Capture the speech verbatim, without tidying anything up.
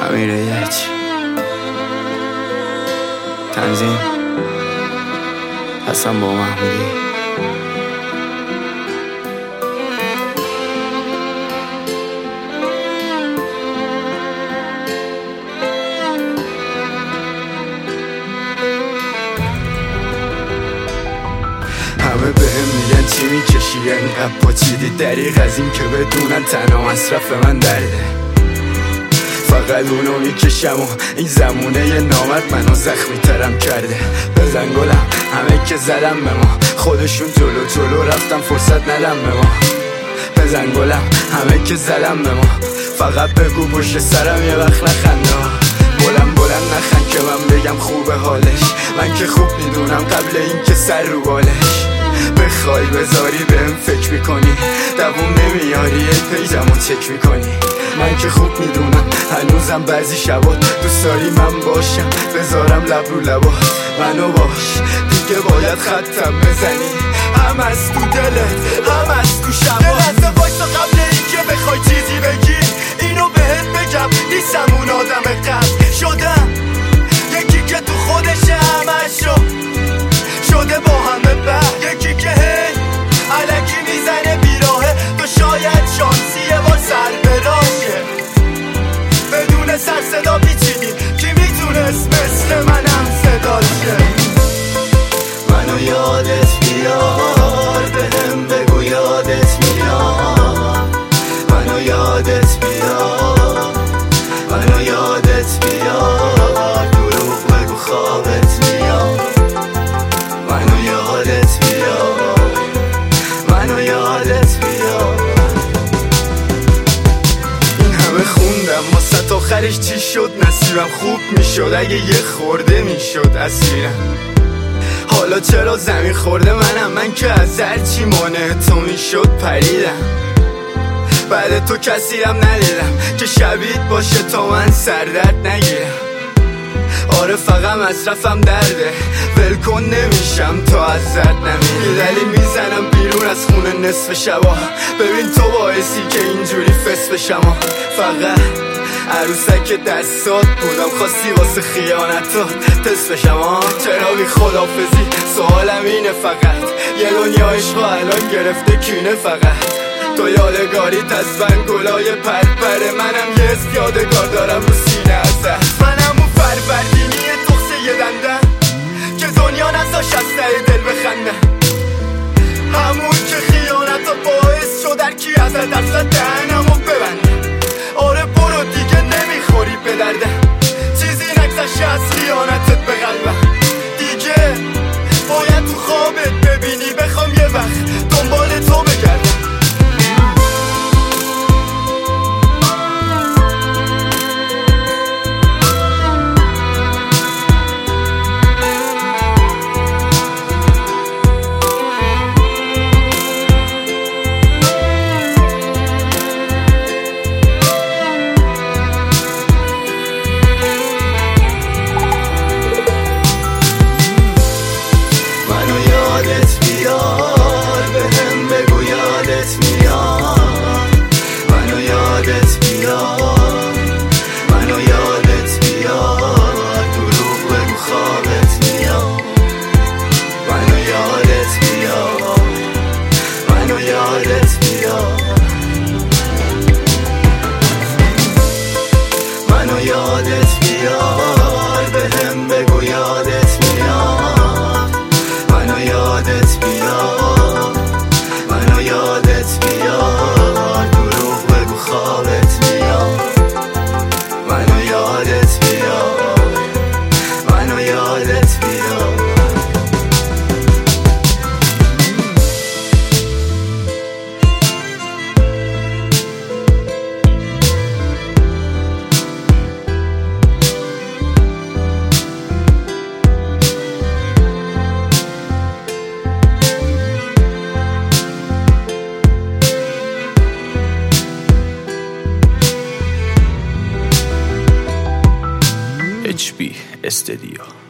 امیر یک تنظیم حسن با محمودی. همه به هم میگن چی میکشی اینقدر پاچیدی، دریغ از این که بدونن تنها مصرف من درده. فقط اونو میکشم و این زمونه یه نامت منو زخمی ترم کرده. بزن گلم همه که زدم به ما، خودشون جلو جلو رفتم فرصت ندم به ما. بزن گلم همه که زدم به ما، فقط بگو پشت سرم یه وقت نخنده. بلند بلند نخند که من بگم خوبه حالش، من که خوب میدونم قبل این که سر رو بالش. بخوای بذاری بهم فکر میکنی، دووم نمیاری ای پیجمو چک میکنی. من که خوب میدونم هنوزم بعضی شبات دوست داری من باشم، بذارم لب رو لبات منو باش. دیگه باید خطم بزنی، هم از تو دلت هم از تو شبات. یه لحظه وایسا قبل این که بخوای چیزی بگی، اینو بهت بگم نیستم اون آدم قبل شدم. یکی که تو خودشه همشو شده با همه بر، یکی که هی علکی میزنه بیراهه. تو شاید شانسیه با سر براشه، بدون سر صدا پیچیدی کی میتونست مثل منم صدا شه. منو یادت بیار بهم بگو یادت میاد. منو یادت بیار منو یادت بیار دروغ بگو خوابت میاد. منو یادت بیار منو یادت بیار. این همه خوندم واسه تا آخرش چی شد؟ نصیبم خوب میشد اگه یه خورده میشد اسیرم. حالا چرا زمین خورده منم؟ من که از هرچی مانع تو میشد پریدم. بعد تو کسی هم ندیدم که شبیت باشه تا من سردرد نگیرم. آره فقط مصرفم درده، ولکن نمیشم تا از زد نمیری. دلی میزنم بیرون از خونه نصف شبا، ببین تو باعثی که اینجوری فس بشم. فقط عروسک دستات بودم، خواستی واسه خیانتات تست بشم. چرا بی خدافزی؟ سوالم اینه فقط، یه دنیا عشق الان گرفته کینه. فقط تو یادگاریت از بنگلای پرپر، منم یه اسم یادگار دارم رو سینه ازت. منم اون فروردینی تخصه یه دندن که دنیا نزاش از ته دل بخندم. همون که خیانتات باعث شد درکی ازت درصد دهنمو ببندم. آره برو دیگه نمیخوری به دردم، چیزی نگذشته از خیانتت به قلبم. دیگه باید تو خوابت ببینی بخوام یه وقت دنبال تو بگردم. منو یادت بیار بهم بگو یادت میاد. منو یادت بیار منو یادت بیار دروغ بگو خوابت میاد. منو یادت بیار منو یادت بیار. اچ پی استدیو.